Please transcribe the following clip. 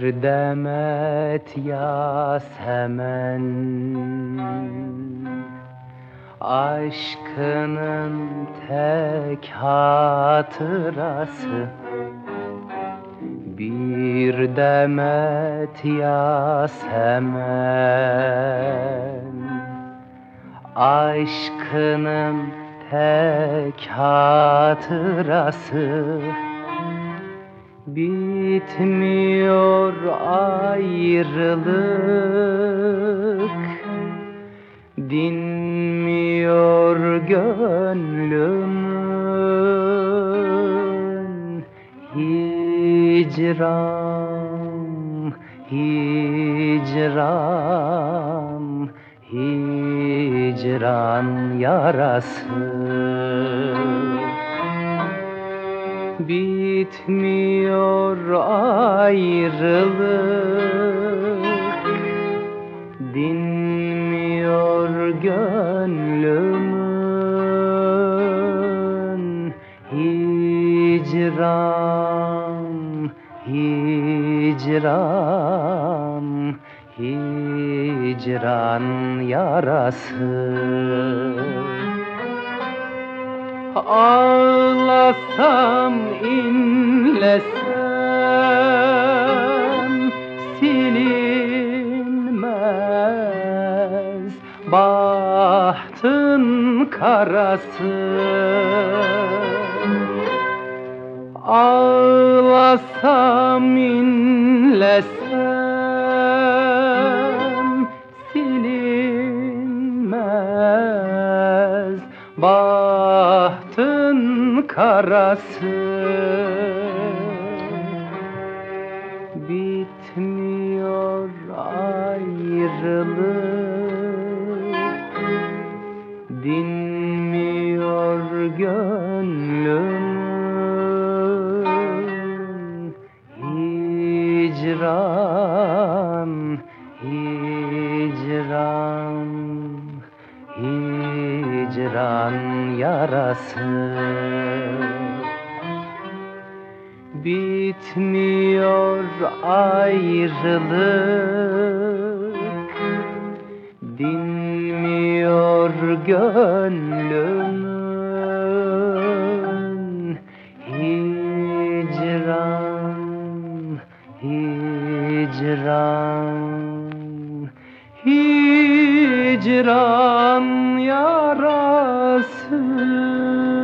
demet yasemen, aşkının tek hatırası. Bir demet yasemen, aşkının tek hatırası. Bitmiyor ayrılık, dinmiyor gönlümün. Hicran, hicran, hicran yarası. Bitmiyor ayrılık, dinmiyor gönlümün. Hicran, hicran, hicran yarası. Ağlasam, inlesem silinmez bahtın karası. Ağlasam, inlesem silinmez bahtın karası. Bitmiyor ayrılık, dinmiyor gönlümün. Hicran, hicran, hicran yarası. Bitmiyor ayrılık, dinmiyor gönlümün. Hicran, hicran, hicran yarası.